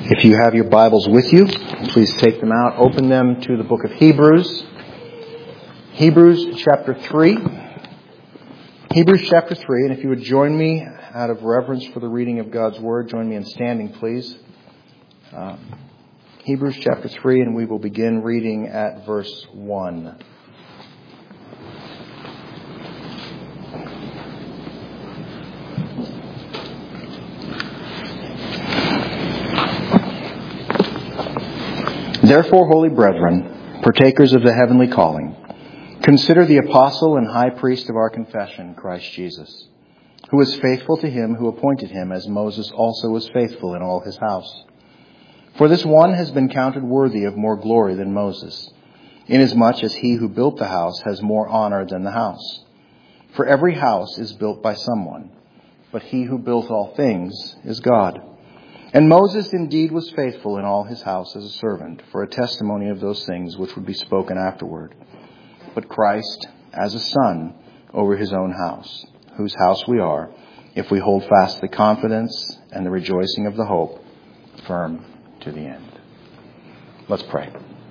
If you have your Bibles with you, please take them out. Open them to the book of Hebrews. Hebrews chapter 3. Hebrews chapter 3. And if you would join me out of reverence for the reading of God's Word, join me in standing, please. Hebrews chapter 3, and we will begin reading at verse 1. Therefore, holy brethren, partakers of the heavenly calling, consider the apostle and high priest of our confession, Christ Jesus, who is faithful to him who appointed him, as Moses also was faithful in all his house. For this one has been counted worthy of more glory than Moses, inasmuch as he who built the house has more honor than the house. For every house is built by someone, but he who built all things is God. And Moses indeed was faithful in all his house as a servant, for a testimony of those things which would be spoken afterward. But Christ as a son over his own house, whose house we are, if we hold fast the confidence and the rejoicing of the hope firm to the end. Let's pray.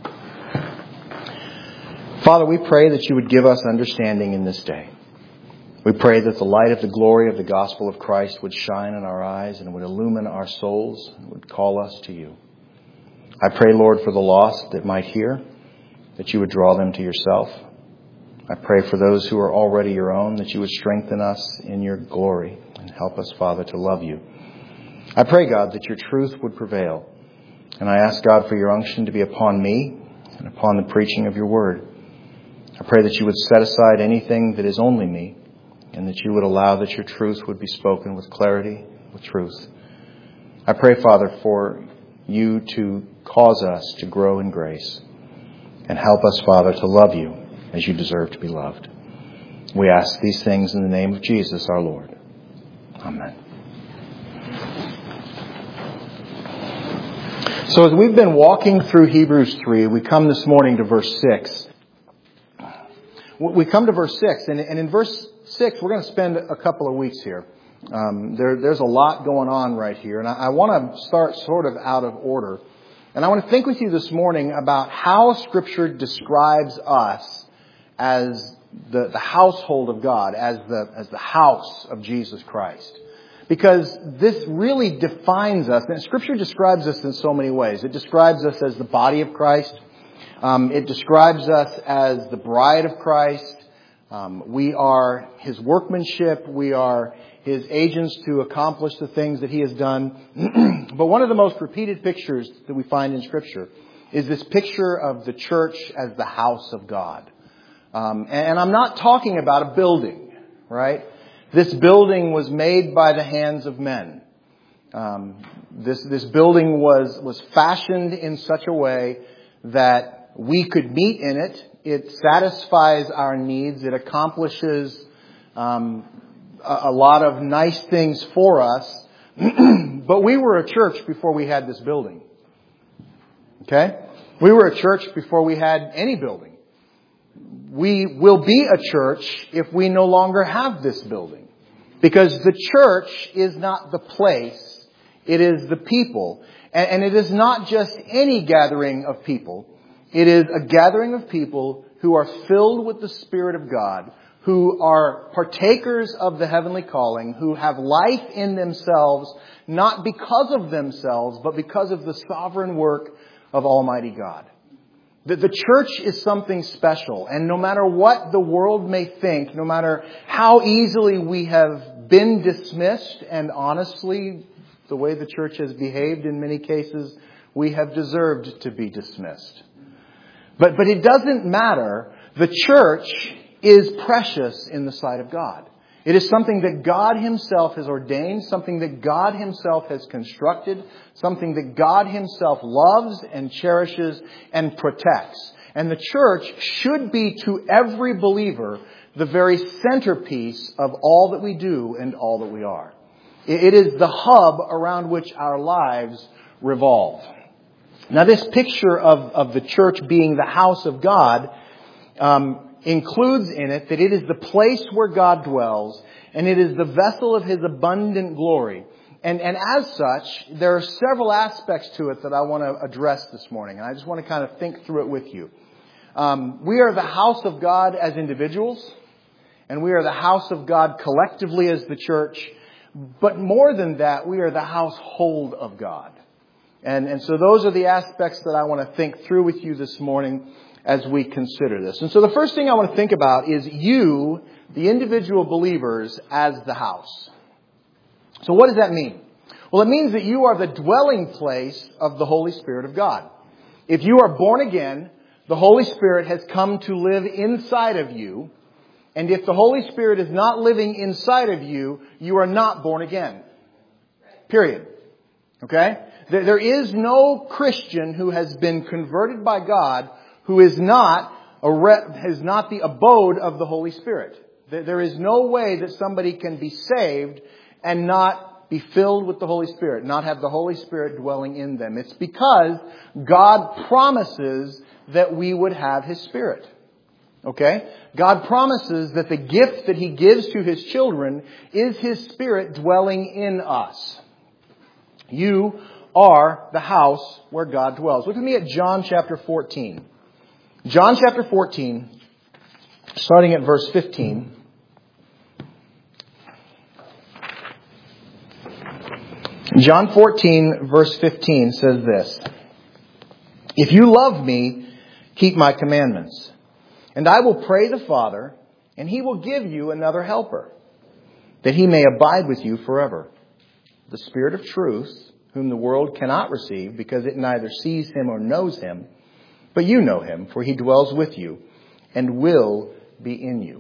Father, we pray that you would give us understanding in this day. We pray that the light of the glory of the gospel of Christ would shine in our eyes and would illumine our souls and would call us to you. I pray, Lord, for the lost that might hear, that you would draw them to yourself. I pray for those who are already your own, that you would strengthen us in your glory and help us, Father, to love you. I pray, God, that your truth would prevail. And I ask, God, for your unction to be upon me and upon the preaching of your word. I pray that you would set aside anything that is only me, and that you would allow that your truth would be spoken with clarity, with truth. I pray, Father, for you to cause us to grow in grace and help us, Father, to love you as you deserve to be loved. We ask these things in the name of Jesus, our Lord. Amen. So as we've been walking through Hebrews 3, we come this morning to verse 6. We come to verse 6, and in verse 6, we're going to spend a couple of weeks here. There's a lot going on right here. And I want to start sort of out of order. And I want to think with you this morning about how Scripture describes us as the household of God, as the house of Jesus Christ. Because this really defines us. And Scripture describes us in so many ways. It describes us as the body of Christ. It describes us as the bride of Christ. We are his workmanship. We are his agents to accomplish the things that he has done. But one of the most repeated pictures that we find in Scripture is this picture of the church as the house of God. And I'm not talking about a building, right? This building was made by the hands of men. This building was fashioned in such a way that we could meet in it. It satisfies our needs. It accomplishes a lot of nice things for us. But we were a church before we had this building. Okay? We were a church before we had any building. We will be a church if we no longer have this building. Because the church is not the place. It is the people. And it is not just any gathering of people. It is a gathering of people who are filled with the Spirit of God, who are partakers of the heavenly calling, who have life in themselves, not because of themselves, but because of the sovereign work of Almighty God. The church is something special, and no matter what the world may think, no matter how easily we have been dismissed, and honestly, the way the church has behaved in many cases, we have deserved to be dismissed. But it doesn't matter. The church is precious in the sight of God. It is something that God himself has ordained, something that God himself has constructed, something that God himself loves and cherishes and protects. And the church should be to every believer the very centerpiece of all that we do and all that we are. It is the hub around which our lives revolve. Now, this picture of the church being the house of God includes in it that it is the place where God dwells, and it is the vessel of his abundant glory. And as such, there are several aspects to it that I want to address this morning. And I just want to kind of think through it with you. We are the house of God as individuals. And we are the house of God collectively as the church. But more than that, we are the household of God. And so those are the aspects that I want to think through with you this morning as we consider this. And so the first thing I want to think about is you, the individual believers, as the house. So what does that mean? Well, it means that you are the dwelling place of the Holy Spirit of God. If you are born again, the Holy Spirit has come to live inside of you. And if the Holy Spirit is not living inside of you, you are not born again. Period. Okay? There is no Christian who has been converted by God who is not the abode of the Holy Spirit. There is no way that somebody can be saved and not be filled with the Holy Spirit, not have the Holy Spirit dwelling in them. It's because God promises that we would have His Spirit. Okay? God promises that the gift that He gives to His children is His Spirit dwelling in us. You are the house where God dwells. Look with me at John chapter 14. John chapter 14, starting at verse 15. John 14, verse 15 says this. If you love me, keep my commandments. And I will pray the Father, and He will give you another helper, that He may abide with you forever. The Spirit of truth, whom the world cannot receive, because it neither sees Him or knows Him. But you know Him, for He dwells with you, and will be in you.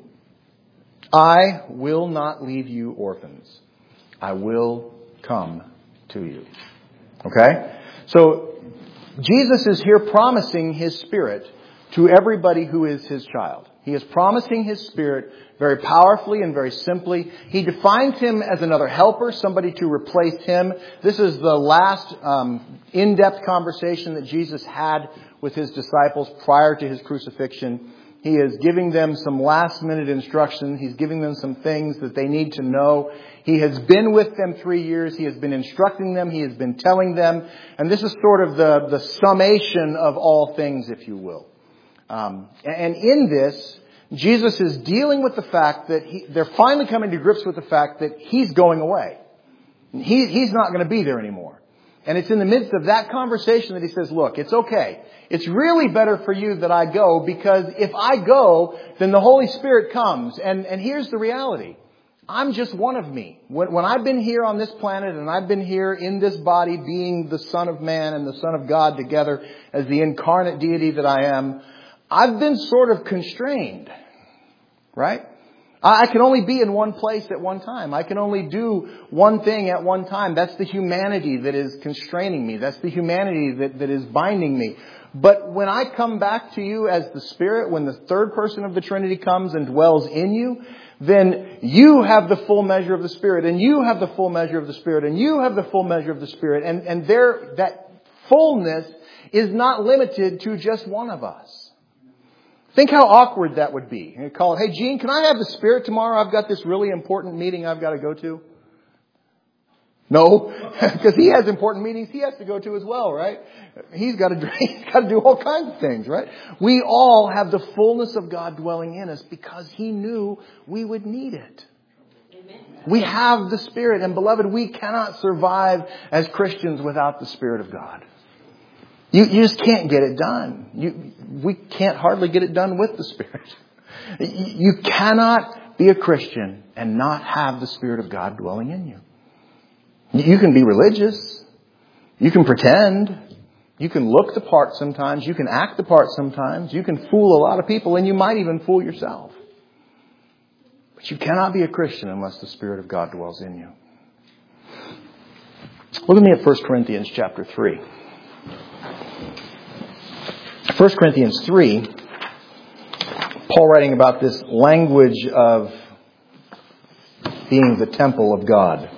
I will not leave you orphans. I will come to you. Okay? So, Jesus is here promising His Spirit to everybody who is His child. He is promising His Spirit very powerfully and very simply. He defines Him as another helper, somebody to replace Him. This is the last in-depth conversation that Jesus had with His disciples prior to His crucifixion. He is giving them some last-minute instruction. He's giving them some things that they need to know. He has been with them 3 years. He has been instructing them. He has been telling them. And this is sort of the summation of all things, if you will. And in this, Jesus is dealing with the fact that they're finally coming to grips with the fact that He's going away. He's not going to be there anymore. And it's in the midst of that conversation that He says, look, it's okay. It's really better for you that I go, because if I go, then the Holy Spirit comes. And here's the reality. I'm just one of me. When I've been here on this planet and I've been here in this body being the Son of Man and the Son of God together as the incarnate deity that I am, I've been sort of constrained. Right? I can only be in one place at one time. I can only do one thing at one time. That's the humanity that is constraining me. That's the humanity that is binding me. But when I come back to you as the Spirit, when the third person of the Trinity comes and dwells in you, then you have the full measure of the Spirit, and you have the full measure of the Spirit, and you have the full measure of the Spirit. And that fullness is not limited to just one of us. Think how awkward that would be. You call it, hey, Gene, can I have the Spirit tomorrow? I've got this really important meeting I've got to go to. No, because he has important meetings he has to go to as well, right? He's got to do all kinds of things, right? We all have the fullness of God dwelling in us because He knew we would need it. Amen. We have the Spirit, and beloved, we cannot survive as Christians without the Spirit of God. You just can't get it done. We can't hardly get it done with the Spirit. You cannot be a Christian and not have the Spirit of God dwelling in you. You can be religious. You can pretend. You can look the part sometimes. You can act the part sometimes. You can fool a lot of people, and you might even fool yourself. But you cannot be a Christian unless the Spirit of God dwells in you. Look at me at 1 Corinthians chapter 3. 1 Corinthians 3, Paul writing about this language of being the temple of God.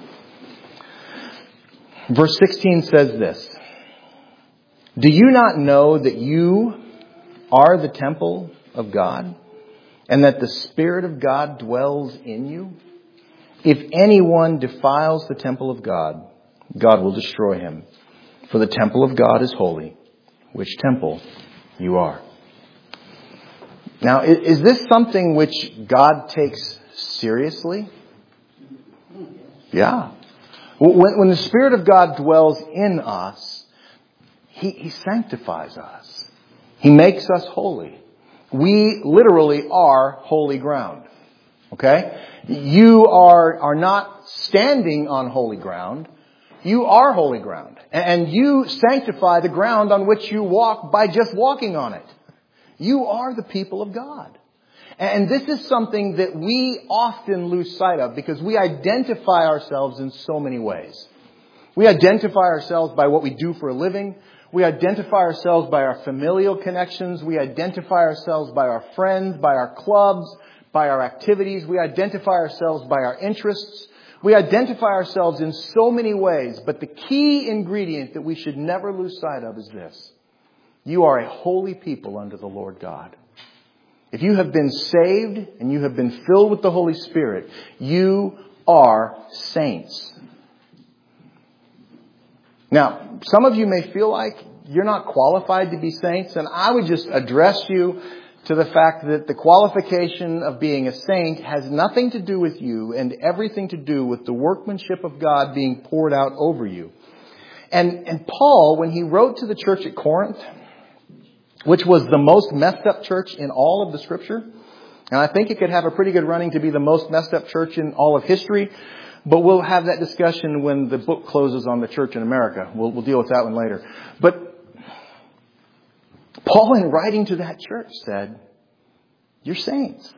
Verse 16 says this. Do you not know that you are the temple of God, and that the Spirit of God dwells in you? If anyone defiles the temple of God, God will destroy him. For the temple of God is holy, which temple you are. Now, is this something which God takes seriously? Yeah. When the Spirit of God dwells in us, He sanctifies us. He makes us holy. We literally are holy ground. Okay? You are not standing on holy ground. You are holy ground. And you sanctify the ground on which you walk by just walking on it. You are the people of God. And this is something that we often lose sight of because we identify ourselves in so many ways. We identify ourselves by what we do for a living. We identify ourselves by our familial connections. We identify ourselves by our friends, by our clubs, by our activities. We identify ourselves by our interests. We identify ourselves in so many ways. But the key ingredient that we should never lose sight of is this. You are a holy people unto the Lord God. If you have been saved and you have been filled with the Holy Spirit, you are saints. Now, some of you may feel like you're not qualified to be saints, and I would just address you to the fact that the qualification of being a saint has nothing to do with you and everything to do with the workmanship of God being poured out over you. And Paul, when he wrote to the church at Corinth, which was the most messed up church in all of the Scripture, and I think it could have a pretty good running to be the most messed up church in all of history, but we'll have that discussion when the book closes on the church in America. We'll deal with that one later. But Paul, in writing to that church, said, you're saints.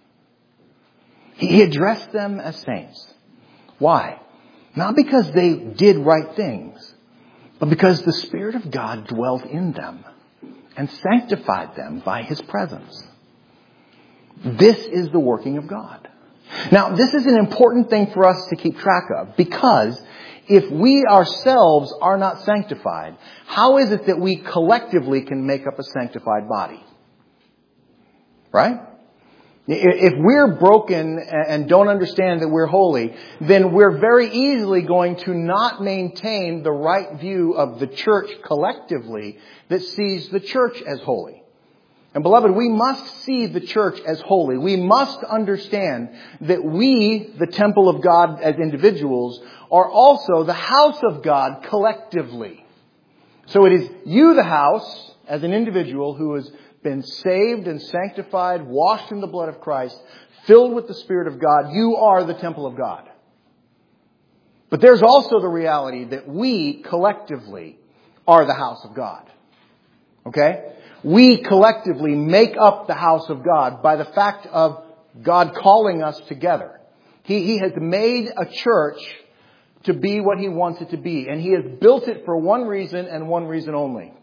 He addressed them as saints. Why? Not because they did right things, but because the Spirit of God dwelt in them and sanctified them by His presence. This is the working of God. Now, this is an important thing for us to keep track of, because if we ourselves are not sanctified, how is it that we collectively can make up a sanctified body? Right? If we're broken and don't understand that we're holy, then we're very easily going to not maintain the right view of the church collectively that sees the church as holy. And beloved, we must see the church as holy. We must understand that we, the temple of God as individuals, are also the house of God collectively. So it is you, the house, as an individual who has been saved and sanctified, washed in the blood of Christ, filled with the Spirit of God. You are the temple of God. But there's also the reality that we collectively are the house of God. Okay? We collectively make up the house of God by the fact of God calling us together. He has made a church to be what He wants it to be. And He has built it for one reason and one reason only.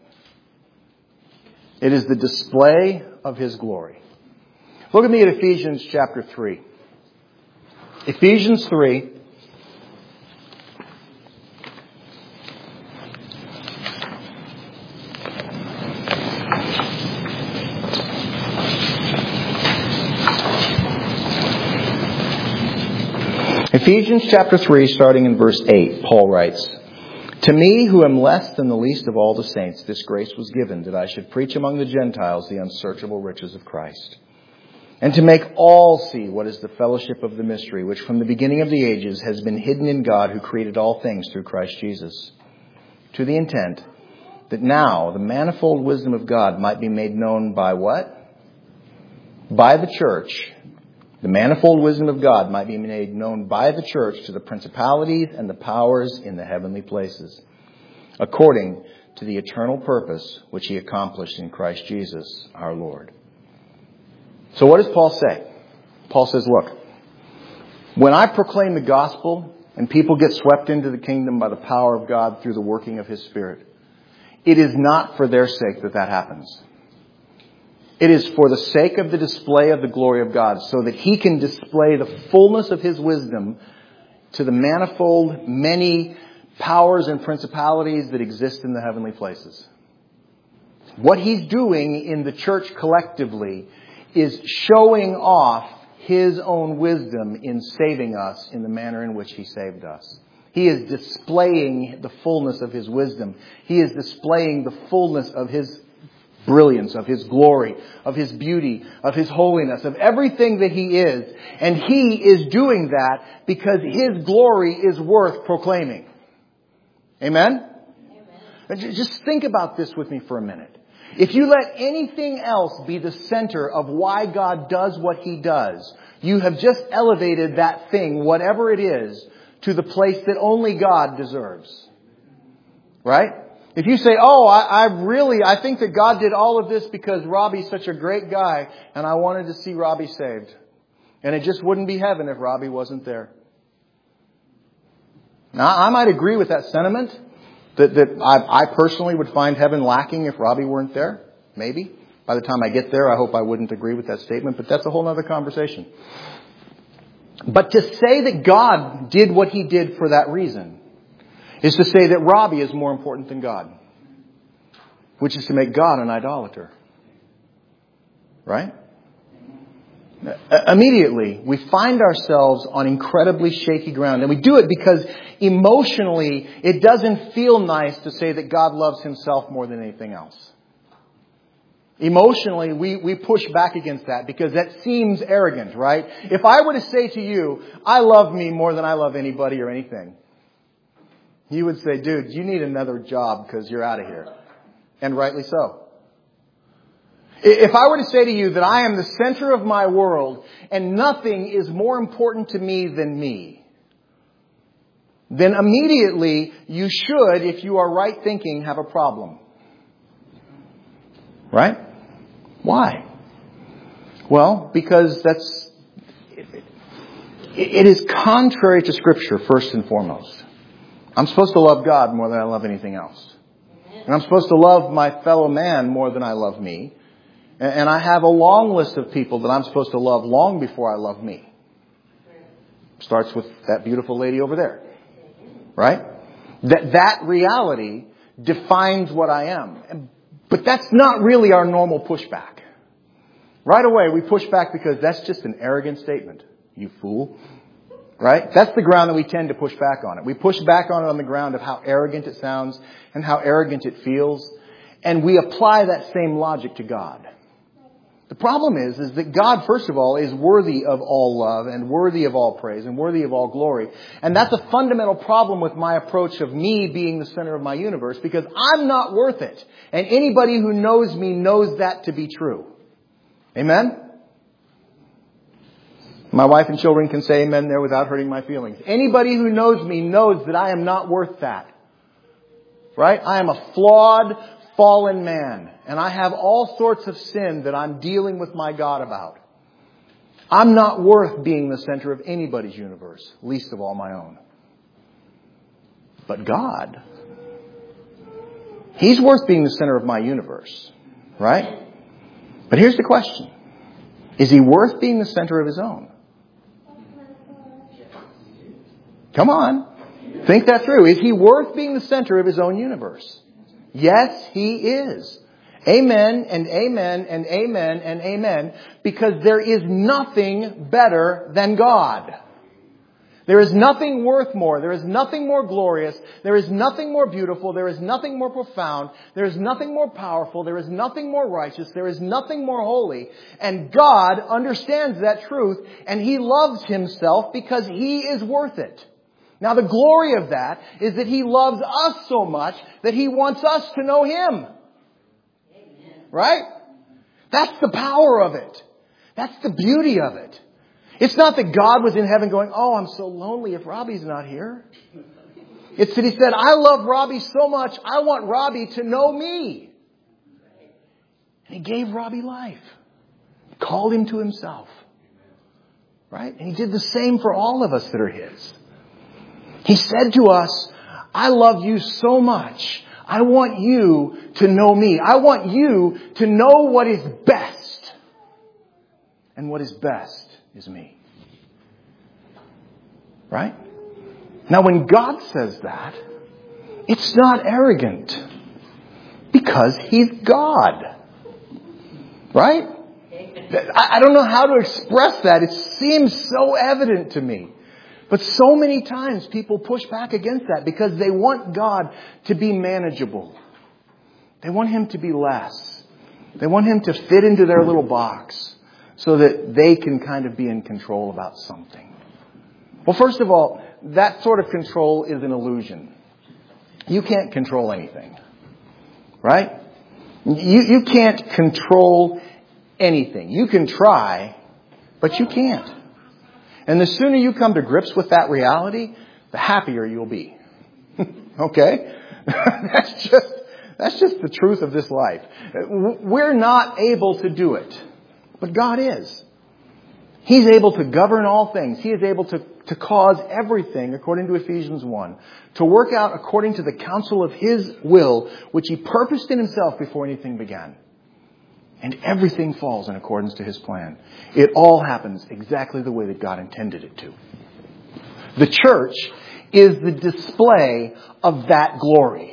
It is the display of His glory. Look at me at Ephesians chapter 3. Ephesians 3. Ephesians chapter 3, starting in verse 8, Paul writes, "To me, who am less than the least of all the saints, this grace was given, that I should preach among the Gentiles the unsearchable riches of Christ, and to make all see what is the fellowship of the mystery, which from the beginning of the ages has been hidden in God, who created all things through Christ Jesus, to the intent that now the manifold wisdom of God might be made known by what? By the church. The manifold wisdom of God might be made known by the church to the principalities and the powers in the heavenly places, according to the eternal purpose which He accomplished in Christ Jesus our Lord." So what does Paul say? Paul says, look, when I proclaim the gospel and people get swept into the kingdom by the power of God through the working of His Spirit, it is not for their sake that happens. It is for the sake of the display of the glory of God, so that He can display the fullness of His wisdom to the manifold, many powers and principalities that exist in the heavenly places. What He's doing in the church collectively is showing off His own wisdom in saving us in the manner in which He saved us. He is displaying the fullness of His wisdom. He is displaying the fullness of His brilliance, of His glory, of His beauty, of His holiness, of everything that He is. And He is doing that because His glory is worth proclaiming. Amen? Amen. Just think about this with me for a minute. If you let anything else be the center of why God does what He does, you have just elevated that thing, whatever it is, to the place that only God deserves. Right? If you say, I think that God did all of this because Robbie's such a great guy and I wanted to see Robbie saved. And it just wouldn't be heaven if Robbie wasn't there. Now, I might agree with that sentiment. That I personally would find heaven lacking if Robbie weren't there. Maybe. By the time I get there, I hope I wouldn't agree with that statement. But that's a whole other conversation. But to say that God did what He did for that reason is to say that Robbie is more important than God. Which is to make God an idolater. Right? Immediately, we find ourselves on incredibly shaky ground. And we do it because emotionally, it doesn't feel nice to say that God loves Himself more than anything else. Emotionally, we push back against that because that seems arrogant, right? If I were to say to you, I love me more than I love anybody or anything, you would say, dude, you need another job because you're out of here. And rightly so. If I were to say to you that I am the center of my world and nothing is more important to me than me, then immediately you should, if you are right thinking, have a problem. Right? Why? Well, because it is contrary to Scripture, first and foremost. I'm supposed to love God more than I love anything else. And I'm supposed to love my fellow man more than I love me. And I have a long list of people that I'm supposed to love long before I love me. Starts with that beautiful lady over there. Right? That reality defines what I am. But that's not really our normal pushback. Right away, we push back because that's just an arrogant statement. You fool. Right? That's the ground that we tend to push back on it. We push back on it on the ground of how arrogant it sounds and how arrogant it feels. And we apply that same logic to God. The problem is that God, first of all, is worthy of all love and worthy of all praise and worthy of all glory. And that's a fundamental problem with my approach of me being the center of my universe because I'm not worth it. And anybody who knows me knows that to be true. Amen? My wife and children can say amen there without hurting my feelings. Anybody who knows me knows that I am not worth that. Right? I am a flawed, fallen man. And I have all sorts of sin that I'm dealing with my God about. I'm not worth being the center of anybody's universe, least of all my own. But God, He's worth being the center of my universe. Right? But here's the question. Is He worth being the center of His own? Come on. Think that through. Is He worth being the center of His own universe? Yes, He is. Amen and amen and amen and amen. Because there is nothing better than God. There is nothing worth more. There is nothing more glorious. There is nothing more beautiful. There is nothing more profound. There is nothing more powerful. There is nothing more righteous. There is nothing more holy. And God understands that truth. And He loves Himself because He is worth it. Now the glory of that is that He loves us so much that He wants us to know Him. Right? That's the power of it. That's the beauty of it. It's not that God was in heaven going, oh, I'm so lonely if Robbie's not here. It's that He said, I love Robbie so much, I want Robbie to know me. And He gave Robbie life. Called him to Himself. Right? And He did the same for all of us that are His. He said to us, I love you so much. I want you to know me. I want you to know what is best. And what is best is me. Right? Now when God says that, it's not arrogant. Because He's God. Right? I don't know how to express that. It seems so evident to me. But so many times people push back against that because they want God to be manageable. They want Him to be less. They want Him to fit into their little box so that they can kind of be in control about something. Well, first of all, that sort of control is an illusion. You can't control anything. Right? You can't control anything. You can try, but you can't. And the sooner you come to grips with that reality, the happier you'll be. Okay? That's just the truth of this life. We're not able to do it, but God is. He's able to govern all things. He is able to cause everything, according to Ephesians 1, to work out according to the counsel of His will, which He purposed in Himself before anything began. And everything falls in accordance to His plan. It all happens exactly the way that God intended it to. The church is the display of that glory.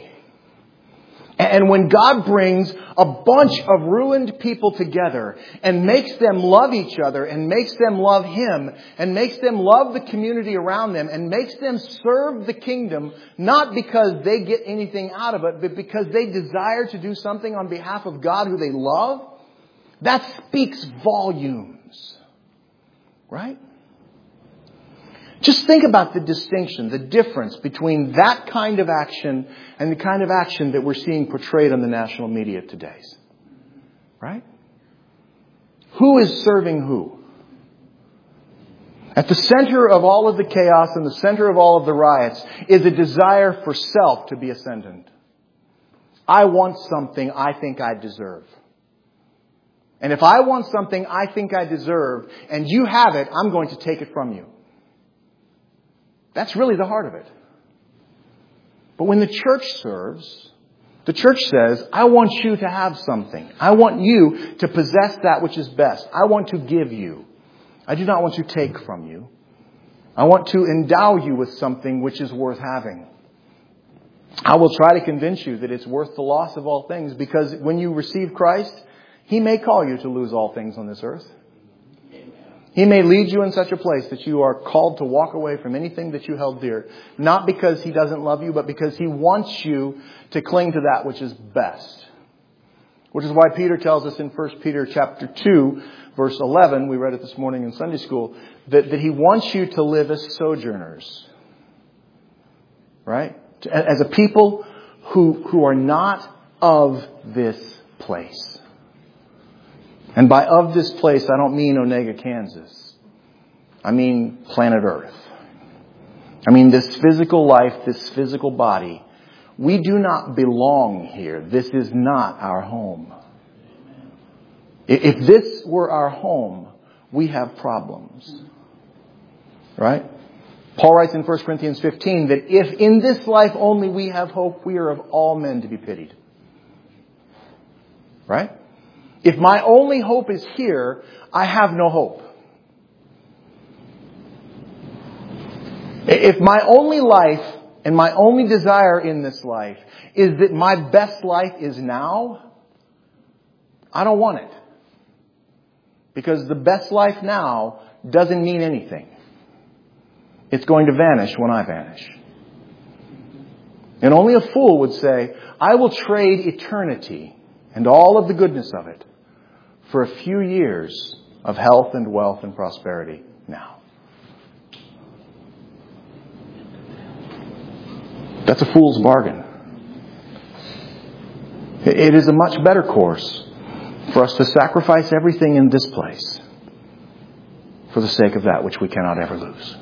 And when God brings a bunch of ruined people together and makes them love each other and makes them love Him and makes them love the community around them and makes them serve the kingdom, not because they get anything out of it, but because they desire to do something on behalf of God who they love, that speaks volumes. Right? Just think about the distinction, the difference between that kind of action and the kind of action that we're seeing portrayed on the national media today. Right? Who is serving who? At the center of all of the chaos and the center of all of the riots is a desire for self to be ascendant. I want something I think I deserve. And if I want something I think I deserve and you have it, I'm going to take it from you. That's really the heart of it. But when the church serves, the church says, I want you to have something. I want you to possess that which is best. I want to give you. I do not want to take from you. I want to endow you with something which is worth having. I will try to convince you that it's worth the loss of all things, because when you receive Christ, He may call you to lose all things on this earth. He may lead you in such a place that you are called to walk away from anything that you held dear. Not because He doesn't love you, but because He wants you to cling to that which is best. Which is why Peter tells us in 1 Peter chapter 2, verse 11, we read it this morning in Sunday school, that He wants you to live as sojourners. Right? As a people who are not of this place. And by of this place, I don't mean Onega, Kansas. I mean planet Earth. I mean this physical life, this physical body. We do not belong here. This is not our home. If this were our home, we have problems. Right? Paul writes in 1 Corinthians 15 that if in this life only we have hope, we are of all men to be pitied. Right? If my only hope is here, I have no hope. If my only life and my only desire in this life is that my best life is now, I don't want it. Because the best life now doesn't mean anything. It's going to vanish when I vanish. And only a fool would say, I will trade eternity and all of the goodness of it for a few years of health and wealth and prosperity now. That's a fool's bargain. It is a much better course for us to sacrifice everything in this place for the sake of that which we cannot ever lose.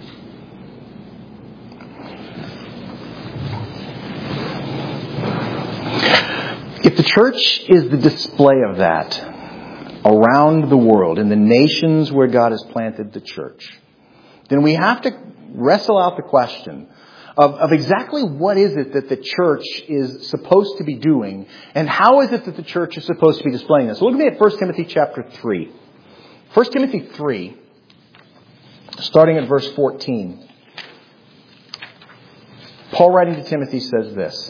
If the church is the display of that around the world, in the nations where God has planted the church, then we have to wrestle out the question of exactly what is it that the church is supposed to be doing, and how is it that the church is supposed to be displaying this. So look at me at 1 Timothy chapter 3. 1 Timothy 3, starting at verse 14. Paul, writing to Timothy, says this.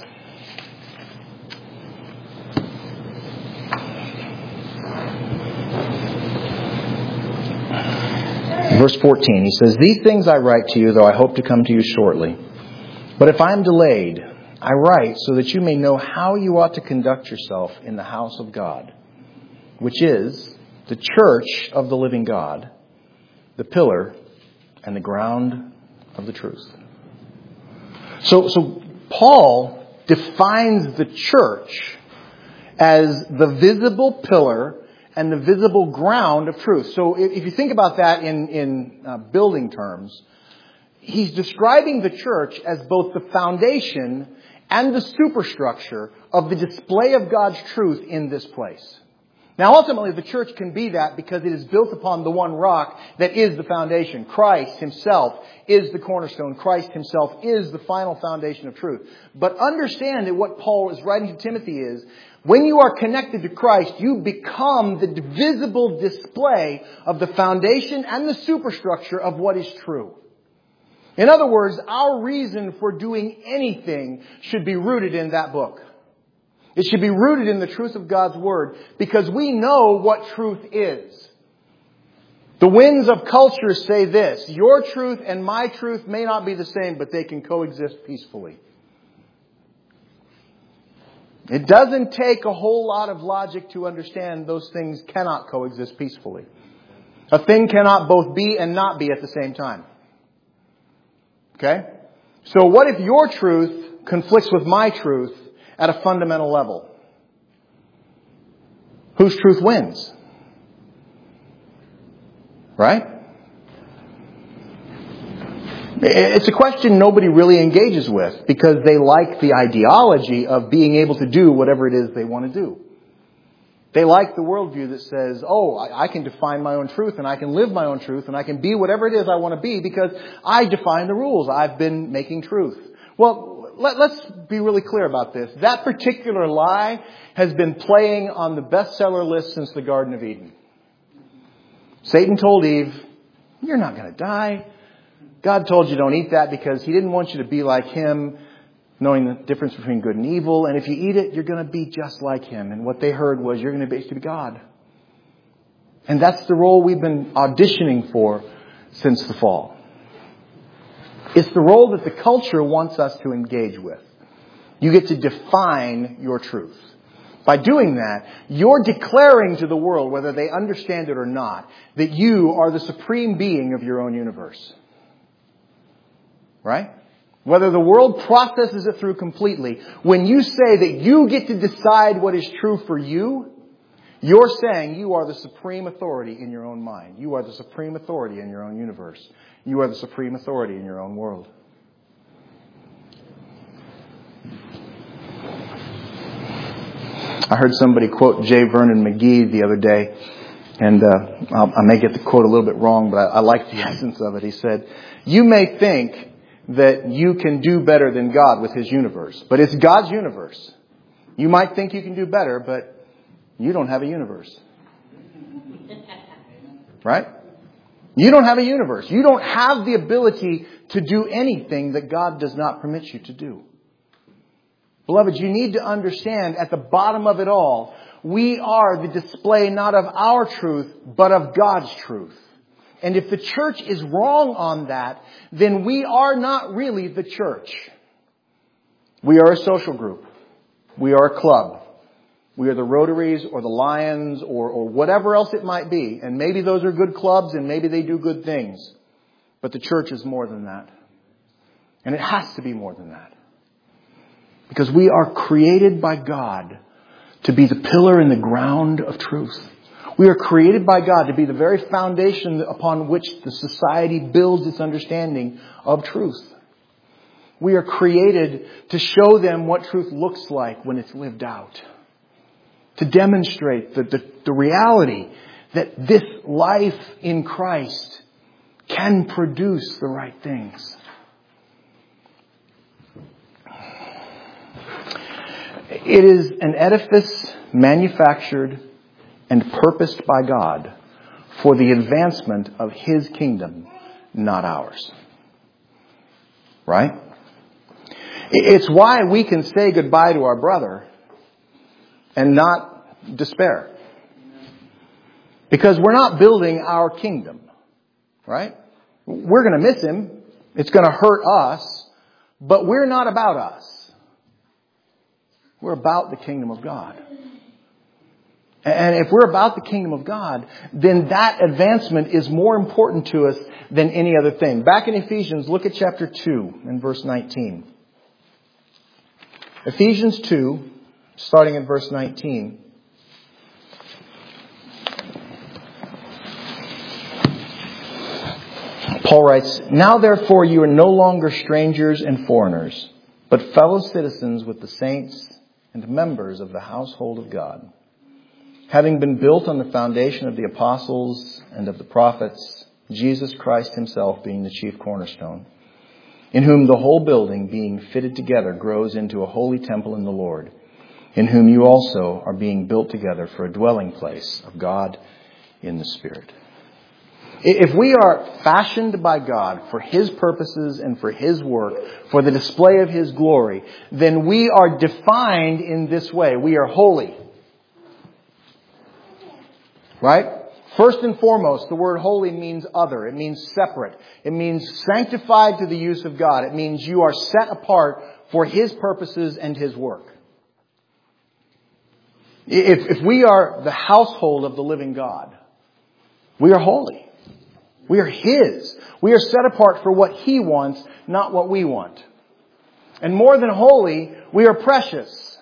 Verse 14, he says, "These things I write to you, though I hope to come to you shortly. But if I am delayed, I write so that you may know how you ought to conduct yourself in the house of God, which is the church of the living God, the pillar and the ground of the truth." So Paul defines the church as the visible pillar and the visible ground of truth. So if you think about that in building terms, he's describing the church as both the foundation and the superstructure of the display of God's truth in this place. Now, ultimately, the church can be that because it is built upon the one rock that is the foundation. Christ himself is the cornerstone. Christ himself is the final foundation of truth. But understand that what Paul is writing to Timothy is, when you are connected to Christ, you become the visible display of the foundation and the superstructure of what is true. In other words, our reason for doing anything should be rooted in that book. It should be rooted in the truth of God's Word, because we know what truth is. The winds of culture say this: your truth and my truth may not be the same, but they can coexist peacefully. It doesn't take a whole lot of logic to understand those things cannot coexist peacefully. A thing cannot both be and not be at the same time. Okay? So what if your truth conflicts with my truth at a fundamental level? Whose truth wins? Right? It's a question nobody really engages with because they like the ideology of being able to do whatever it is they want to do. They like the worldview that says, oh, I can define my own truth and I can live my own truth and I can be whatever it is I want to be because I define the rules. I've been making truth. Well, let's be really clear about this. That particular lie has been playing on the bestseller list since the Garden of Eden. Satan told Eve, you're not going to die. God told you don't eat that because He didn't want you to be like Him, knowing the difference between good and evil. And if you eat it, you're going to be just like Him. And what they heard was, you're going to basically be God. And that's the role we've been auditioning for since the fall. It's the role that the culture wants us to engage with. You get to define your truth. By doing that, you're declaring to the world, whether they understand it or not, that you are the supreme being of your own universe. Right? Whether the world processes it through completely, when you say that you get to decide what is true for you, you're saying you are the supreme authority in your own mind. You are the supreme authority in your own universe. You are the supreme authority in your own world. I heard somebody quote J. Vernon McGee the other day, and I may get the quote a little bit wrong, but I like the essence of it. He said, you may think that you can do better than God with His universe, but it's God's universe. You might think you can do better, but you don't have a universe. Right? You don't have a universe. You don't have the ability to do anything that God does not permit you to do. Beloved, you need to understand at the bottom of it all, we are the display not of our truth, but of God's truth. And if the church is wrong on that, then we are not really the church. We are a social group. We are a club. We are the Rotaries or the Lions or whatever else it might be. And maybe those are good clubs and maybe they do good things. But the church is more than that. And it has to be more than that. Because we are created by God to be the pillar and the ground of truth. We are created by God to be the very foundation upon which the society builds its understanding of truth. We are created to show them what truth looks like when it's lived out. To demonstrate the reality that this life in Christ can produce the right things. It is an edifice manufactured and purposed by God for the advancement of His kingdom, not ours. Right? It's why we can say goodbye to our brother and not despair. Because we're not building our kingdom. Right? We're going to miss him. It's going to hurt us. But we're not about us. We're about the kingdom of God. And if we're about the kingdom of God, then that advancement is more important to us than any other thing. Back in Ephesians, look at chapter 2 and verse 19. Ephesians 2, starting at verse 19. Paul writes, "Now therefore you are no longer strangers and foreigners, but fellow citizens with the saints and members of the household of God, having been built on the foundation of the apostles and of the prophets, Jesus Christ himself being the chief cornerstone, in whom the whole building being fitted together grows into a holy temple in the Lord, in whom you also are being built together for a dwelling place of God in the Spirit." If we are fashioned by God for His purposes and for His work, for the display of His glory, then we are defined in this way. We are holy. Right? First and foremost, the word holy means other. It means separate. It means sanctified to the use of God. It means you are set apart for His purposes and His work. If we are the household of the living God, we are holy. We are His. We are set apart for what He wants, not what we want. And more than holy, we are precious.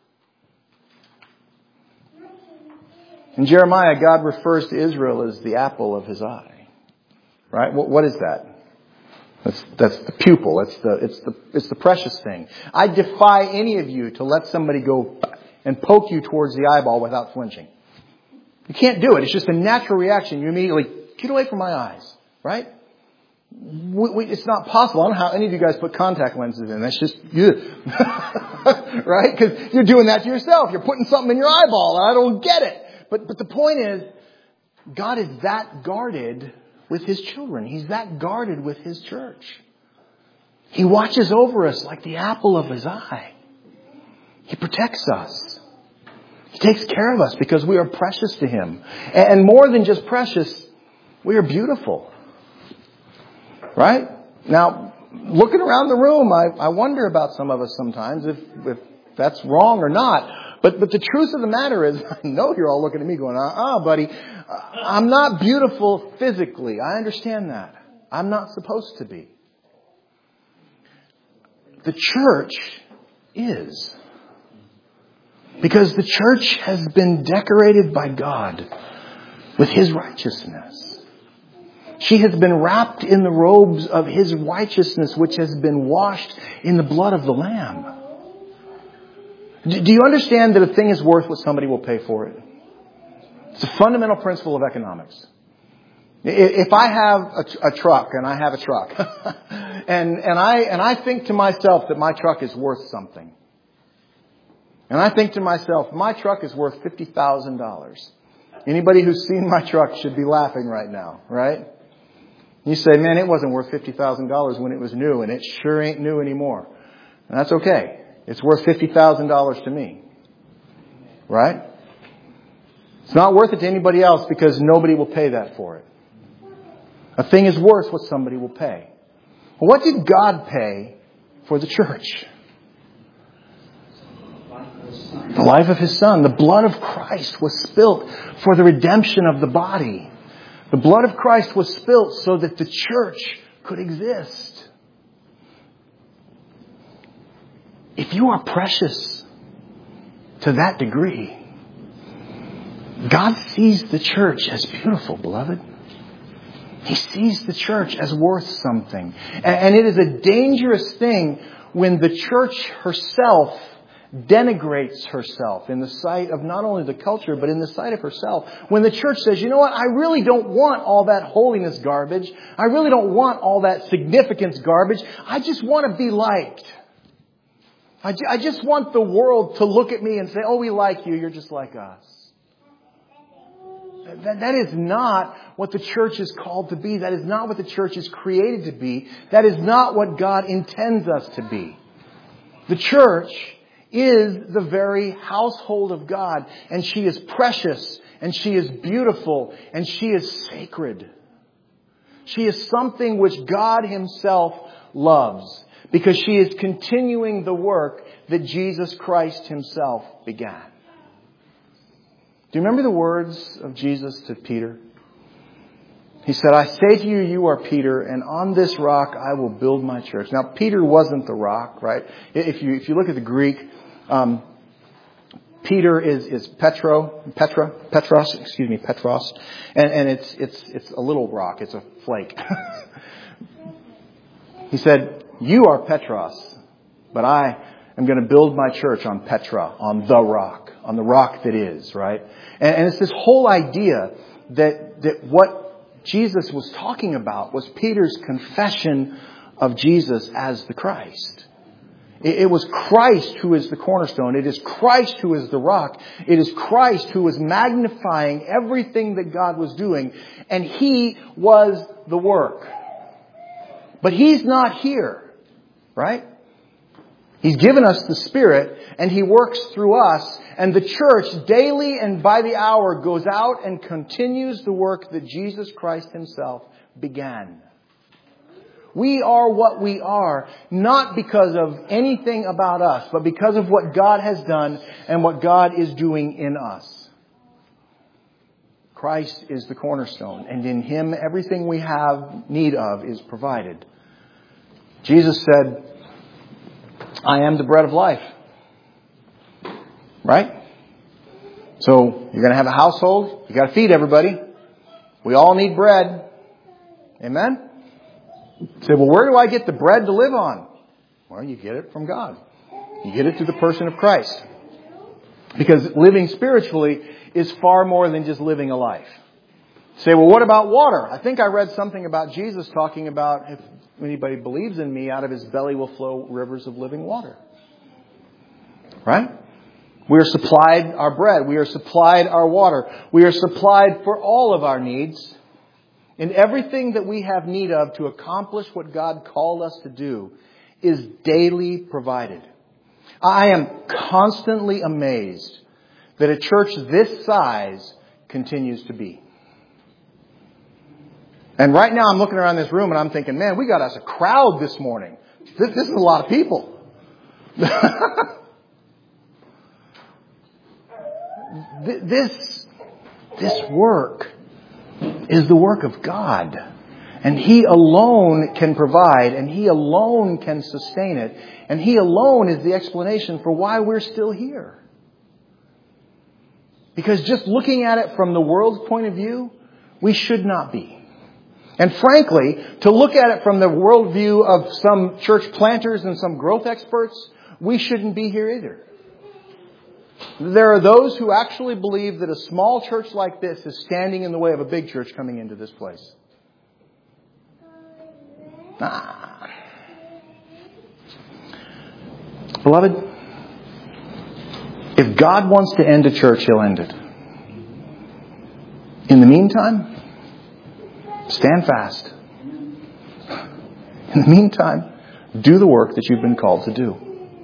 In Jeremiah, God refers to Israel as the apple of His eye. Right? What is that? That's the pupil. It's the precious thing. I defy any of you to let somebody go and poke you towards the eyeball without flinching. You can't do it. It's just a natural reaction. You immediately, get away from my eyes. Right? It's not possible. I don't know how any of you guys put contact lenses in. That's just, right? Because you're doing that to yourself. You're putting something in your eyeball, and I don't get it. But the point is, God is that guarded with His children. He's that guarded with His church. He watches over us like the apple of His eye. He protects us. He takes care of us because we are precious to Him. And more than just precious, we are beautiful. Right? Now, looking around the room, I wonder about some of us sometimes if that's wrong or not. But the truth of the matter is, I know you're all looking at me going, buddy, I'm not beautiful physically. I understand that. I'm not supposed to be. The church is. Because the church has been decorated by God with His righteousness. She has been wrapped in the robes of His righteousness, which has been washed in the blood of the Lamb. Do you understand that a thing is worth what somebody will pay for it? It's a fundamental principle of economics. If I have a truck, and I have a truck, and I think to myself that my truck is worth something, and I think to myself, my truck is worth $50,000. Anybody who's seen my truck should be laughing right now, right? You say, man, it wasn't worth $50,000 when it was new, and it sure ain't new anymore. And that's okay. It's worth $50,000 to me. Right? It's not worth it to anybody else because nobody will pay that for it. A thing is worth what somebody will pay. Well, what did God pay for the church? The life of His Son. The blood of Christ was spilt for the redemption of the body. The blood of Christ was spilt so that the church could exist. If you are precious to that degree, God sees the church as beautiful, beloved. He sees the church as worth something. And it is a dangerous thing when the church herself denigrates herself in the sight of not only the culture, but in the sight of herself. When the church says, you know what, I really don't want all that holiness garbage. I really don't want all that significance garbage. I just want to be liked. I just want the world to look at me and say, oh, we like you. You're just like us. That is not what the church is called to be. That is not what the church is created to be. That is not what God intends us to be. The church is the very household of God. And she is precious. And she is beautiful. And she is sacred. She is something which God Himself loves, because she is continuing the work that Jesus Christ Himself began. Do you remember the words of Jesus to Peter? He said, I say to you, you are Peter, and on this rock I will build my church. Now, Peter wasn't the rock, right? If you look at the Greek, Peter is Petros, and it's a little rock. It's a flake. He said, you are Petros, but I am going to build my church on Petra, on the rock that is, right? And it's this whole idea that what Jesus was talking about was Peter's confession of Jesus as the Christ. It was Christ who is the cornerstone. It is Christ who is the rock. It is Christ who was magnifying everything that God was doing. And He was the work. But He's not here, right? He's given us the Spirit, and He works through us. And the church daily and by the hour goes out and continues the work that Jesus Christ Himself began. We are what we are, not because of anything about us, but because of what God has done and what God is doing in us. Christ is the cornerstone, and in Him everything we have need of is provided. Jesus said, I am the bread of life. Right? So, you're going to have a household. You got to feed everybody. We all need bread. Amen? You say, well, where do I get the bread to live on? Well, you get it from God. You get it through the person of Christ. Because living spiritually is far more than just living a life. You say, well, what about water? I think I read something about Jesus talking about, if anybody believes in me, out of his belly will flow rivers of living water. Right? We are supplied our bread. We are supplied our water. We are supplied for all of our needs. And everything that we have need of to accomplish what God called us to do is daily provided. I am constantly amazed that a church this size continues to be. And right now I'm looking around this room and I'm thinking, man, we got us a crowd this morning. This is a lot of people. This work is the work of God. And He alone can provide, and He alone can sustain it. And He alone is the explanation for why we're still here. Because just looking at it from the world's point of view, we should not be. And frankly, to look at it from the worldview of some church planters and some growth experts, we shouldn't be here either. There are those who actually believe that a small church like this is standing in the way of a big church coming into this place. Beloved, if God wants to end a church, He'll end it. In the meantime, stand fast. In the meantime, do the work that you've been called to do.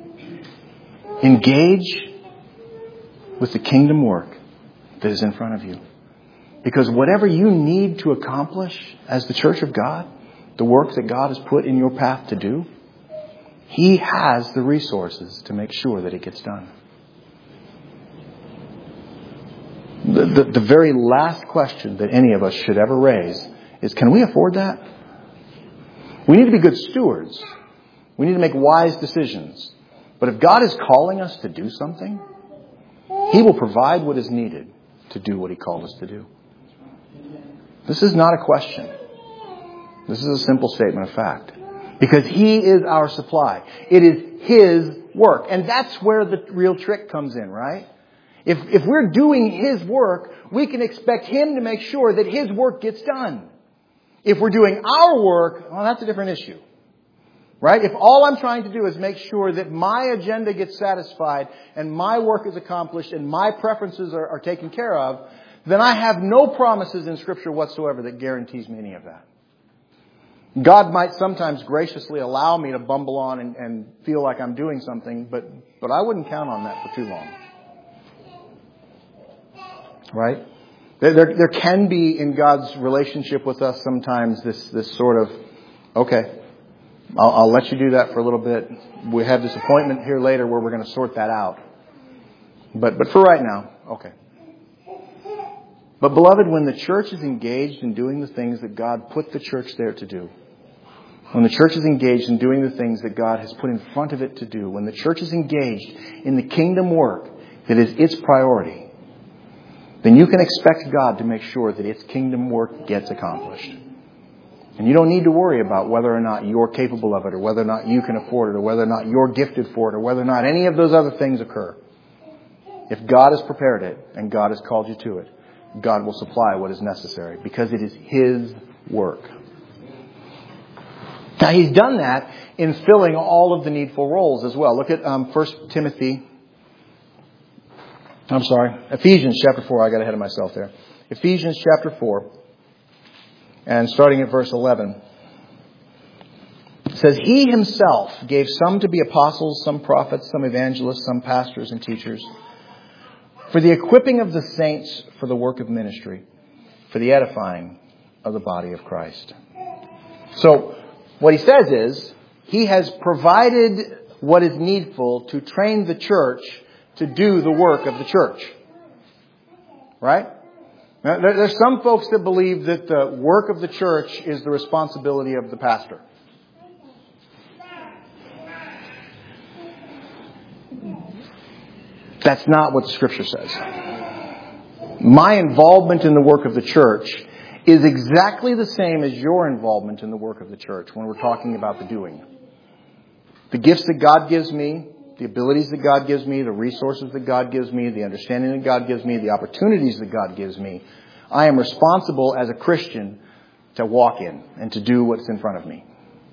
Engage with the kingdom work that is in front of you. Because whatever you need to accomplish as the church of God, the work that God has put in your path to do, He has the resources to make sure that it gets done. The very last question that any of us should ever raise is, can we afford that? We need to be good stewards. We need to make wise decisions. But if God is calling us to do something, He will provide what is needed to do what He called us to do. This is not a question. This is a simple statement of fact. Because He is our supply. It is His work. And that's where the real trick comes in, right? If we're doing His work, we can expect Him to make sure that His work gets done. If we're doing our work, well, that's a different issue. Right? If all I'm trying to do is make sure that my agenda gets satisfied and my work is accomplished and my preferences are taken care of, then I have no promises in Scripture whatsoever that guarantees me any of that. God might sometimes graciously allow me to bumble on and feel like I'm doing something, but I wouldn't count on that for too long. Right? There can be in God's relationship with us sometimes this sort of, okay, I'll let you do that for a little bit. We have this appointment here later where we're going to sort that out. But for right now, okay. But beloved, when the church is engaged in doing the things that God put the church there to do, when the church is engaged in doing the things that God has put in front of it to do, when the church is engaged in the kingdom work that is its priority, then you can expect God to make sure that its kingdom work gets accomplished. And you don't need to worry about whether or not you're capable of it, or whether or not you can afford it, or whether or not you're gifted for it, or whether or not any of those other things occur. If God has prepared it and God has called you to it, God will supply what is necessary because it is His work. Now, He's done that in filling all of the needful roles as well. Look at Ephesians chapter 4. I got ahead of myself there. Ephesians chapter 4, and starting at verse 11. It says, He Himself gave some to be apostles, some prophets, some evangelists, some pastors and teachers, for the equipping of the saints for the work of ministry, for the edifying of the body of Christ. So, what he says is, He has provided what is needful to train the church to do the work of the church. Right? Now, there's some folks that believe that the work of the church is the responsibility of the pastor. That's not what the Scripture says. My involvement in the work of the church is exactly the same as your involvement in the work of the church when we're talking about the doing. The gifts that God gives me, the abilities that God gives me, the resources that God gives me, the understanding that God gives me, the opportunities that God gives me, I am responsible as a Christian to walk in and to do what's in front of me.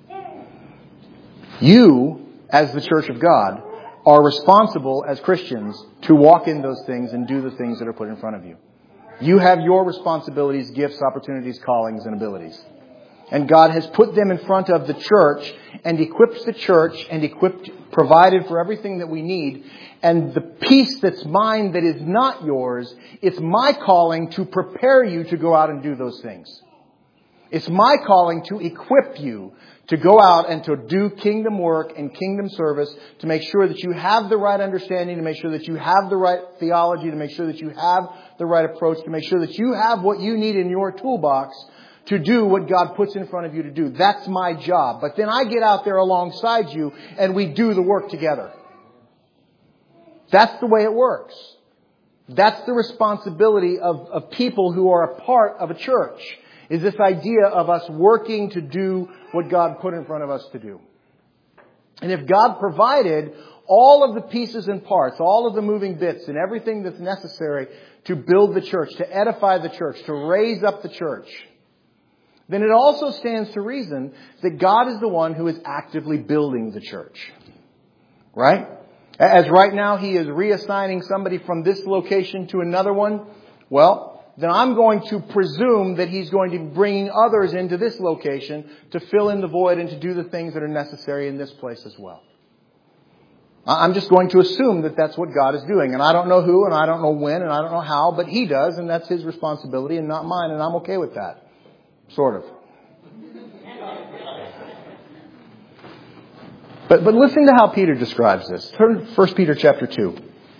You, as the church of God, are responsible as Christians to walk in those things and do the things that are put in front of you. You have your responsibilities, gifts, opportunities, callings, and abilities. And God has put them in front of the church and equipped the church and provided for everything that we need. And the piece that's mine that is not yours, it's my calling to prepare you to go out and do those things. It's my calling to equip you to go out and to do kingdom work and kingdom service, to make sure that you have the right understanding, to make sure that you have the right theology, to make sure that you have the right approach, to make sure that you have what you need in your toolbox to do what God puts in front of you to do. That's my job. But then I get out there alongside you and we do the work together. That's the way it works. That's the responsibility of people who are a part of a church, is this idea of us working to do what God put in front of us to do. And if God provided all of the pieces and parts, all of the moving bits and everything that's necessary to build the church, to edify the church, to raise up the church, then it also stands to reason that God is the one who is actively building the church. Right? As right now He is reassigning somebody from this location to another one, well, then I'm going to presume that He's going to be bringing others into this location to fill in the void and to do the things that are necessary in this place as well. I'm just going to assume that that's what God is doing. And I don't know who, and I don't know when, and I don't know how, but He does, and that's His responsibility and not mine, and I'm okay with that. Sort of. But listen to how Peter describes this. Turn to 1 Peter chapter 2.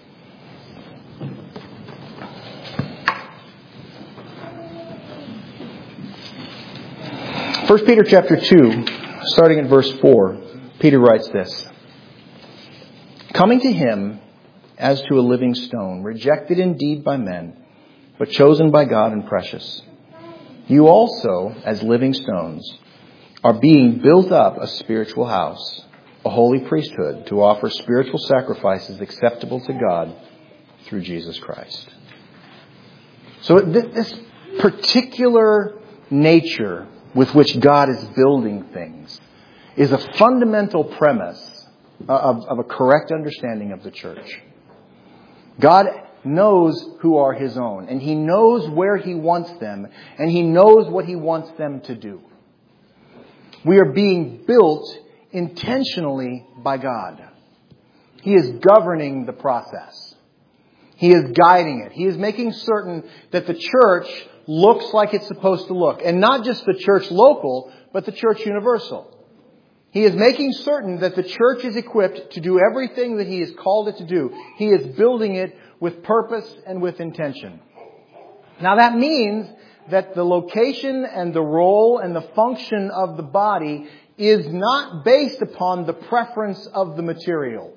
1 Peter chapter 2, starting at verse 4, Peter writes this. Coming to Him as to a living stone, rejected indeed by men, but chosen by God and precious. You also, as living stones, are being built up a spiritual house, a holy priesthood, to offer spiritual sacrifices acceptable to God through Jesus Christ. So this particular nature with which God is building things is a fundamental premise of a correct understanding of the church. God knows who are His own, and He knows where He wants them, and He knows what He wants them to do. We are being built intentionally by God. He is governing the process. He is guiding it. He is making certain that the church looks like it's supposed to look. And not just the church local, but the church universal. He is making certain that the church is equipped to do everything that He has called it to do. He is building it with purpose and with intention. Now that means that the location and the role and the function of the body is not based upon the preference of the material.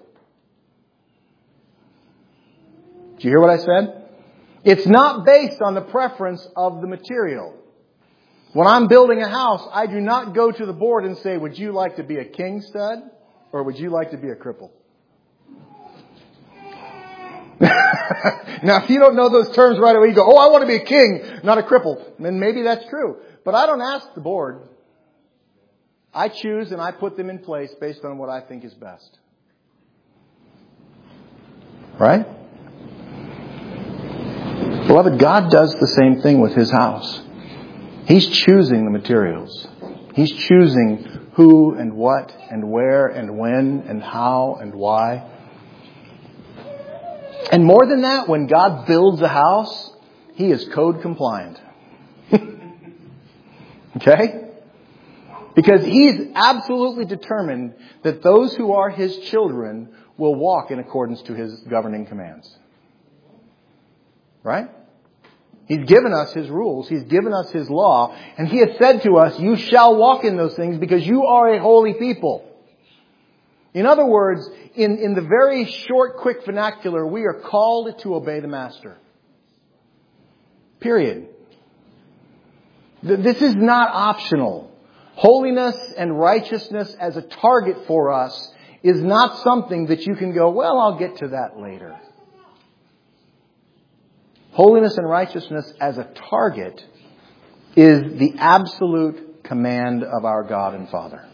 Did you hear what I said? It's not based on the preference of the material. When I'm building a house, I do not go to the board and say, would you like to be a king stud or would you like to be a cripple? Now, if you don't know those terms right away, you go, oh, I want to be a king, not a cripple. And maybe that's true. But I don't ask the board. I choose and I put them in place based on what I think is best. Right? Beloved, God does the same thing with His house. He's choosing the materials. He's choosing who and what and where and when and how and why. And more than that, when God builds a house, He is code compliant. Okay? Because He's absolutely determined that those who are His children will walk in accordance to His governing commands. Right? He's given us His rules. He's given us His law. And He has said to us, you shall walk in those things because you are a holy people. In other words, in the very short, quick vernacular, we are called to obey the Master. Period. This is not optional. Holiness and righteousness as a target for us is not something that you can go, well, I'll get to that later. Holiness and righteousness as a target is the absolute command of our God and Father.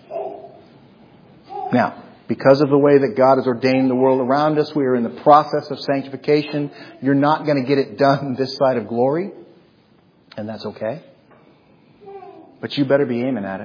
Now, because of the way that God has ordained the world around us, we are in the process of sanctification. You're not going to get it done this side of glory, and that's okay. But you better be aiming at it.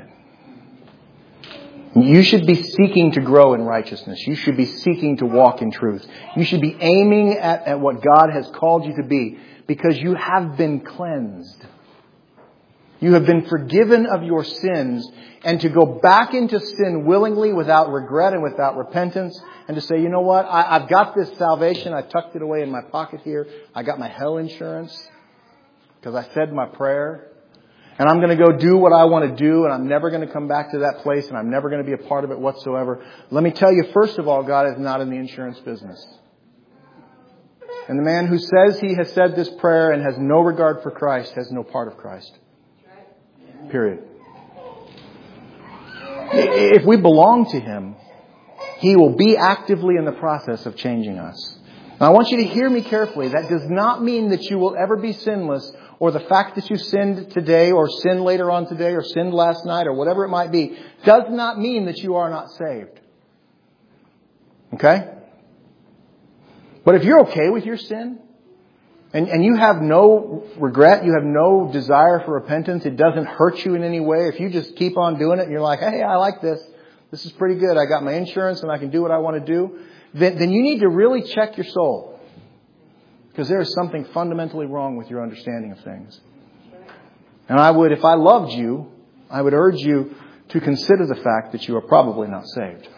You should be seeking to grow in righteousness. You should be seeking to walk in truth. You should be aiming at what God has called you to be because you have been cleansed. You have been forgiven of your sins, and to go back into sin willingly without regret and without repentance and to say, you know what, I've got this salvation. I tucked it away in my pocket here. I got my hell insurance because I said my prayer. And I'm going to go do what I want to do, and I'm never going to come back to that place, and I'm never going to be a part of it whatsoever. Let me tell you, first of all, God is not in the insurance business. And the man who says he has said this prayer and has no regard for Christ has no part of Christ. Period. If we belong to Him, He will be actively in the process of changing us. Now, I want you to hear me carefully. That does not mean that you will ever be sinless, or the fact that you sinned today or sinned later on today or sinned last night or whatever it might be does not mean that you are not saved. Okay? But if you're okay with your sin and you have no regret, you have no desire for repentance, it doesn't hurt you in any way, if you just keep on doing it and you're like, hey, I like this. This is pretty good. I got my insurance and I can do what I want to do. Then you need to really check your soul. Because there is something fundamentally wrong with your understanding of things. And I would, if I loved you, I would urge you to consider the fact that you are probably not saved.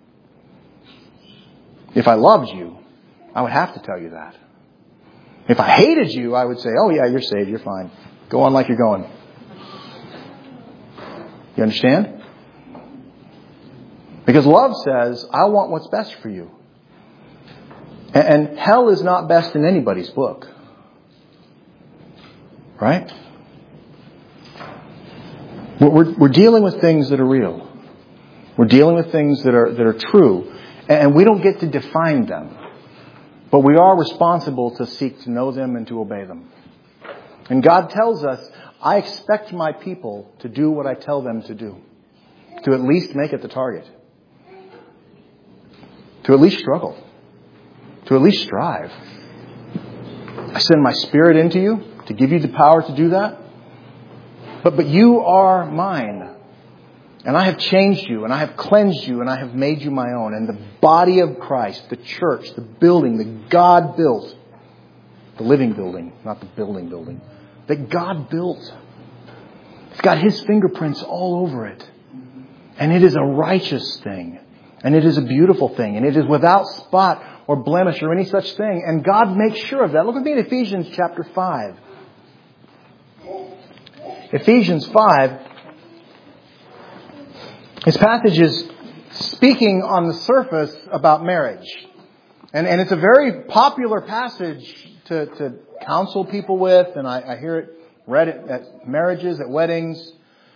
If I loved you, I would have to tell you that. If I hated you, I would say, oh yeah, you're saved, you're fine. Go on like you're going. You understand? Because love says, I want what's best for you. And hell is not best in anybody's book. Right? We're dealing with things that are real. We're dealing with things that are true. And we don't get to define them. But we are responsible to seek to know them and to obey them. And God tells us, I expect my people to do what I tell them to do. To at least make it the target. To at least struggle. To at least strive. I send my Spirit into you to give you the power to do that. But you are mine. And I have changed you, and I have cleansed you, and I have made you my own. And the body of Christ, the church, the building that God built, The living building, not the building. That God built. It's got His fingerprints all over it. And it is a righteous thing. And it is a beautiful thing. And it is without spot or blemish or any such thing. And God makes sure of that. Look with me in Ephesians chapter 5. Ephesians 5. This passage is speaking on the surface about marriage. And it's a very popular passage to counsel people with. And I hear it read at marriages, at weddings.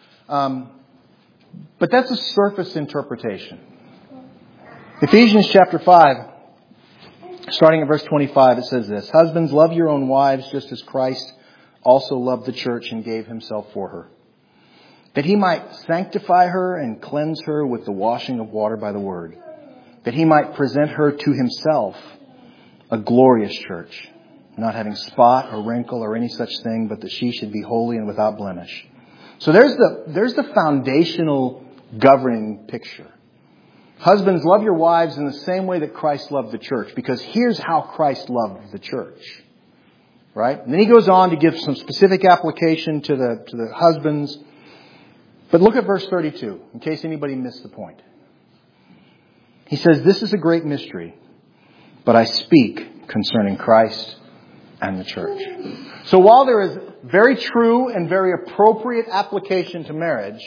But that's a surface interpretation. Ephesians chapter 5, starting at verse 25, it says this: Husbands, love your own wives just as Christ also loved the church and gave Himself for her, that He might sanctify her and cleanse her with the washing of water by the word, that He might present her to Himself a glorious church, not having spot or wrinkle or any such thing, but that she should be holy and without blemish. So there's the foundational governing picture. Husbands, love your wives in the same way that Christ loved the church, because here's how Christ loved the church. Right? And then he goes on to give some specific application to the husbands. But look at verse 32, in case anybody missed the point. He says, this is a great mystery, but I speak concerning Christ and the church. So while there is very true and very appropriate application to marriage,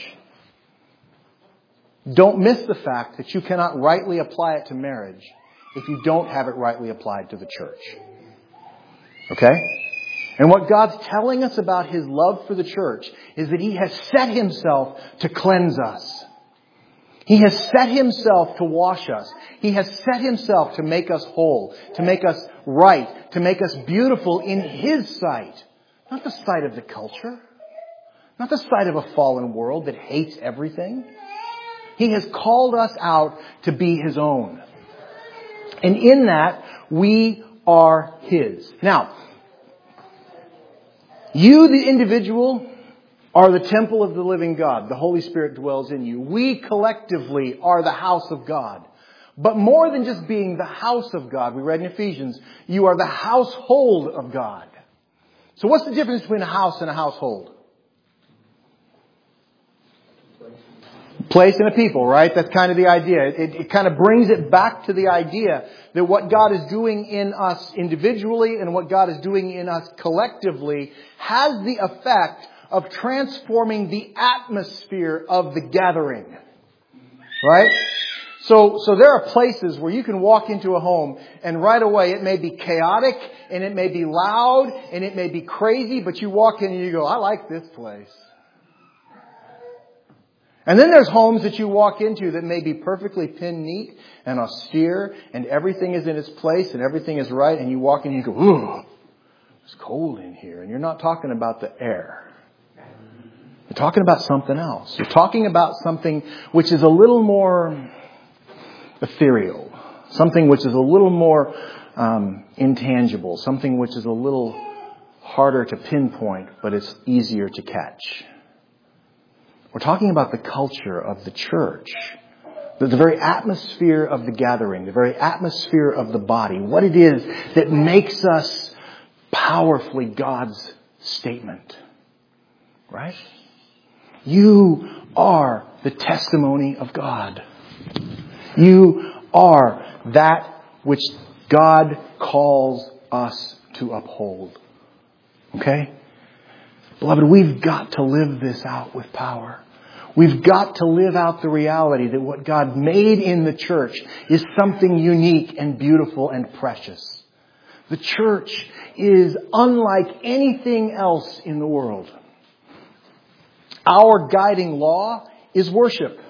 don't miss the fact that you cannot rightly apply it to marriage if you don't have it rightly applied to the church. Okay? And what God's telling us about His love for the church is that He has set Himself to cleanse us. He has set Himself to wash us. He has set Himself to make us whole, to make us right, to make us beautiful in His sight. Not the sight of the culture. Not the sight of a fallen world that hates everything. He has called us out to be His own. And in that, we are His. Now, you, the individual, are the temple of the living God. The Holy Spirit dwells in you. We collectively are the house of God. But more than just being the house of God, we read in Ephesians, you are the household of God. So what's the difference between a house and a household? Place and a people, right? That's kind of the idea. It kind of brings it back to the idea that what God is doing in us individually and what God is doing in us collectively has the effect of transforming the atmosphere of the gathering. Right? So there are places where you can walk into a home and right away it may be chaotic and it may be loud and it may be crazy, but you walk in and you go, I like this place. And then there's homes that you walk into that may be perfectly pin neat and austere and everything is in its place and everything is right, and you walk in and you go, ooh, it's cold in here. And you're not talking about the air. You're talking about something else. You're talking about something which is a little more ethereal. Something which is a little more intangible. Something which is a little harder to pinpoint, but it's easier to catch. We're talking about the culture of the church. The very atmosphere of the gathering. The very atmosphere of the body. What it is that makes us powerfully God's statement. Right? You are the testimony of God. You are that which God calls us to uphold. Okay? Beloved, we've got to live this out with power. We've got to live out the reality that what God made in the church is something unique and beautiful and precious. The church is unlike anything else in the world. Our guiding law is worship.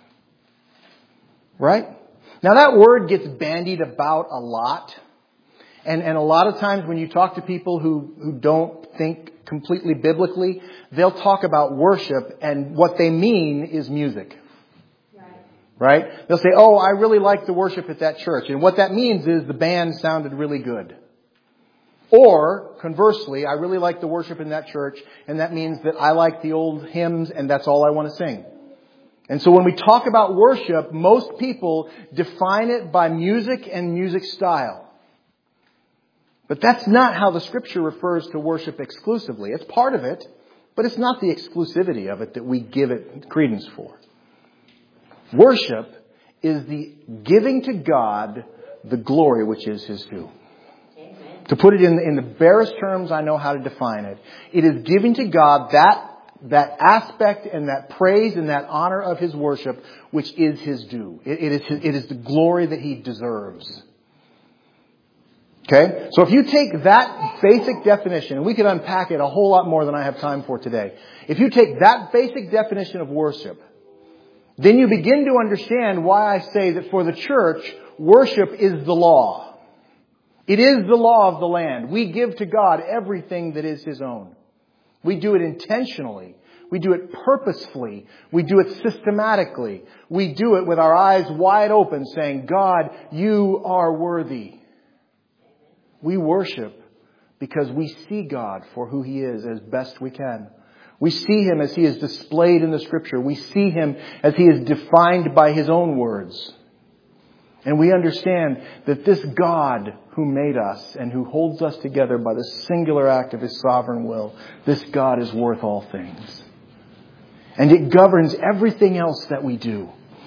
Right? Now that word gets bandied about a lot. And a lot of times when you talk to people who don't think completely biblically, they'll talk about worship and what they mean is music. Right? They'll say, oh, I really like the worship at that church. And what that means is the band sounded really good. Or, conversely, I really like the worship in that church, and that means that I like the old hymns and that's all I want to sing. And so when we talk about worship, most people define it by music and music style. But that's not how the Scripture refers to worship exclusively. It's part of it, but it's not the exclusivity of it that we give it credence for. Worship is the giving to God the glory which is His due. Amen. To put it in the barest terms I know how to define it, it is giving to God that aspect and that praise and that honor of His worship which is His due. It is the glory that He deserves. Okay? So if you take that basic definition, and we could unpack it a whole lot more than I have time for today. If you take that basic definition of worship, then you begin to understand why I say that for the church, worship is the law. It is the law of the land. We give to God everything that is His own. We do it intentionally. We do it purposefully. We do it systematically. We do it with our eyes wide open saying, God, you are worthy. We worship because we see God for who He is as best we can. We see Him as He is displayed in the Scripture. We see Him as He is defined by His own words. And we understand that this God who made us and who holds us together by the singular act of His sovereign will, this God is worth all things. And it governs everything else that we do.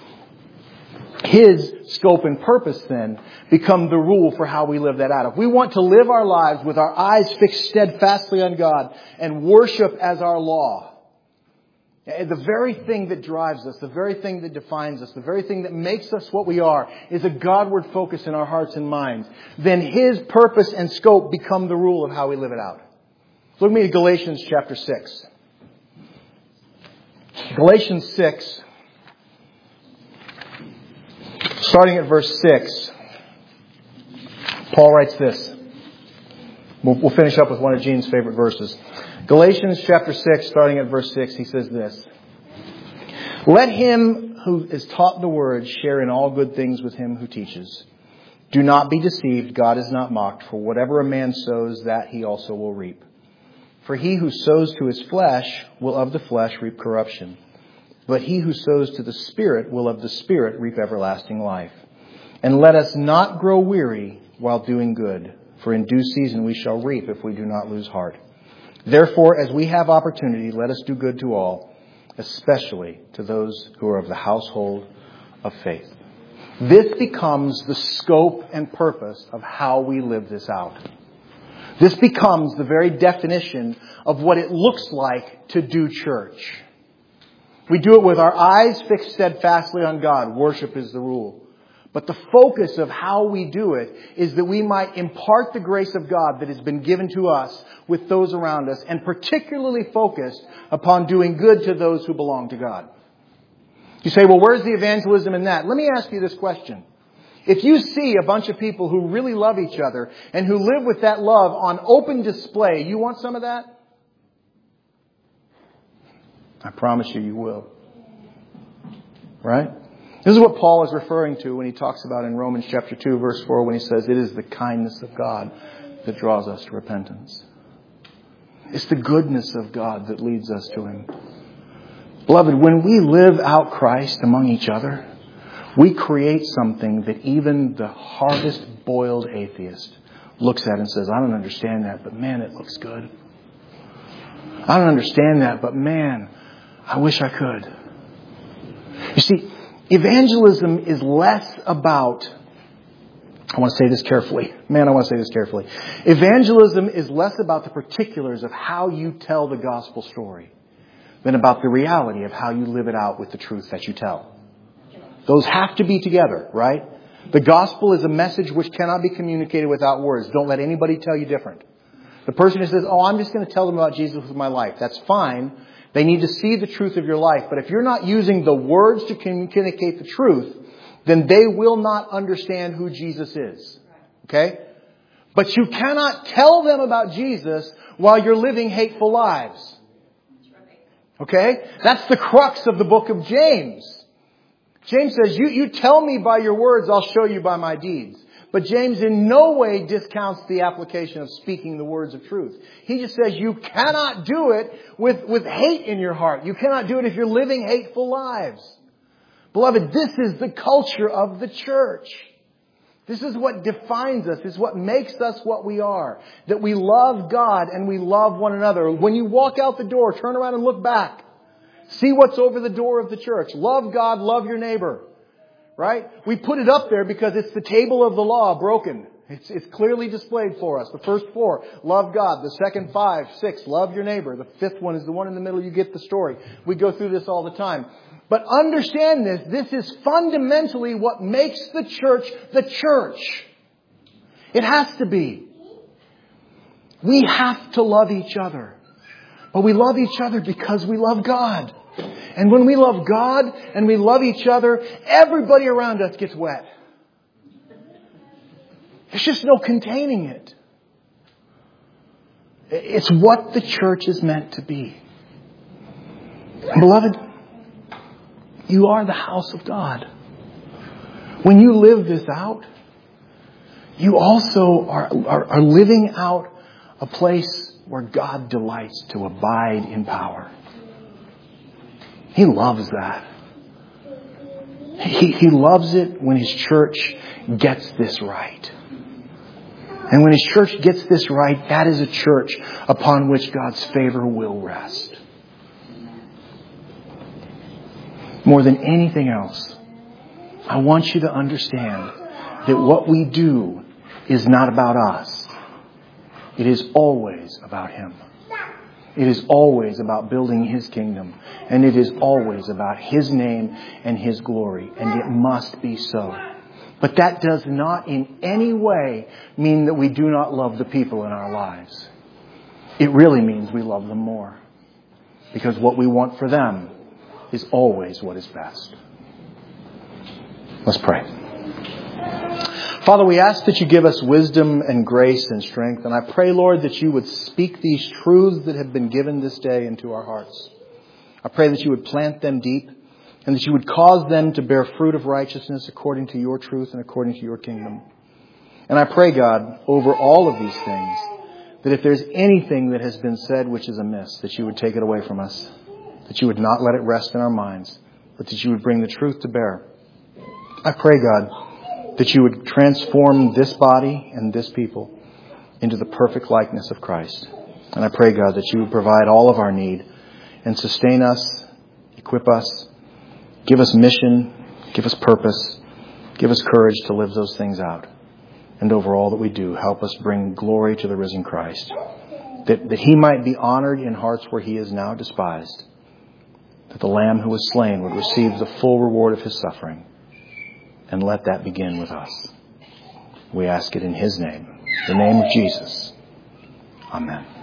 His scope and purpose then become the rule for how we live that out. If we want to live our lives with our eyes fixed steadfastly on God and worship as our law, the very thing that drives us, the very thing that defines us, the very thing that makes us what we are is a Godward focus in our hearts and minds, then His purpose and scope become the rule of how we live it out. Look at me at Galatians chapter 6. Galatians 6. Starting at verse 6, Paul writes this. We'll finish up with one of Gene's favorite verses. Galatians chapter 6, starting at verse 6, he says this. Let him who is taught the word share in all good things with him who teaches. Do not be deceived, God is not mocked, for whatever a man sows, that he also will reap. For he who sows to his flesh will of the flesh reap corruption. But he who sows to the Spirit will of the Spirit reap everlasting life. And let us not grow weary while doing good, for in due season we shall reap if we do not lose heart. Therefore, as we have opportunity, let us do good to all, especially to those who are of the household of faith. This becomes the scope and purpose of how we live this out. This becomes the very definition of what it looks like to do church. We do it with our eyes fixed steadfastly on God. Worship is the rule. But the focus of how we do it is that we might impart the grace of God that has been given to us with those around us, and particularly focused upon doing good to those who belong to God. You say, well, where's the evangelism in that? Let me ask you this question. If you see a bunch of people who really love each other and who live with that love on open display, you want some of that? I promise you, you will. Right? This is what Paul is referring to when he talks about in Romans chapter 2, verse 4, when he says, it is the kindness of God that draws us to repentance. It's the goodness of God that leads us to Him. Beloved, when we live out Christ among each other, we create something that even the hardest boiled atheist looks at and says, I don't understand that, but man, it looks good. I don't understand that, but man, I wish I could. You see, evangelism is less about, I want to say this carefully. Evangelism is less about the particulars of how you tell the gospel story than about the reality of how you live it out with the truth that you tell. Those have to be together, right? The gospel is a message which cannot be communicated without words. Don't let anybody tell you different. The person who says, I'm just going to tell them about Jesus with my life. That's fine. They need to see the truth of your life. But if you're not using the words to communicate the truth, then they will not understand who Jesus is. Okay? But you cannot tell them about Jesus while you're living hateful lives. Okay? That's the crux of the book of James. James says, you tell me by your words, I'll show you by my deeds. But James in no way discounts the application of speaking the words of truth. He just says you cannot do it with hate in your heart. You cannot do it if you're living hateful lives. Beloved, this is the culture of the church. This is what defines us. This is what makes us what we are. That we love God and we love one another. When you walk out the door, turn around and look back. See what's over the door of the church. Love God, love your neighbor. Right? We put it up there because it's the table of the law broken. It's clearly displayed for us. The first 4, love God. The second 5, 6, love your neighbor. The 5th one is the one in the middle. You get the story. We go through this all the time. But understand this. This is fundamentally what makes the church the church. It has to be. We have to love each other. But we love each other because we love God. And when we love God and we love each other, everybody around us gets wet. There's just no containing it. It's what the church is meant to be. Beloved, you are the house of God. When you live this out, you also are living out a place where God delights to abide in power. He loves that. He loves it when His church gets this right. And when His church gets this right, that is a church upon which God's favor will rest. More than anything else, I want you to understand that what we do is not about us. It is always about Him. It is always about building His kingdom. And it is always about His name and His glory. And it must be so. But that does not in any way mean that we do not love the people in our lives. It really means we love them more. Because what we want for them is always what is best. Let's pray. Father, we ask that you give us wisdom and grace and strength. And I pray, Lord, that you would speak these truths that have been given this day into our hearts. I pray that you would plant them deep and that you would cause them to bear fruit of righteousness according to your truth and according to your kingdom. And I pray, God, over all of these things, that if there's anything that has been said which is amiss, that you would take it away from us. That you would not let it rest in our minds, but that you would bring the truth to bear. I pray, God, that you would transform this body and this people into the perfect likeness of Christ. And I pray, God, that you would provide all of our need and sustain us, equip us, give us mission, give us purpose, give us courage to live those things out. And over all that we do, help us bring glory to the risen Christ, that He might be honored in hearts where He is now despised, that the Lamb who was slain would receive the full reward of His suffering. And let that begin with us. We ask it in His name, the name of Jesus. Amen.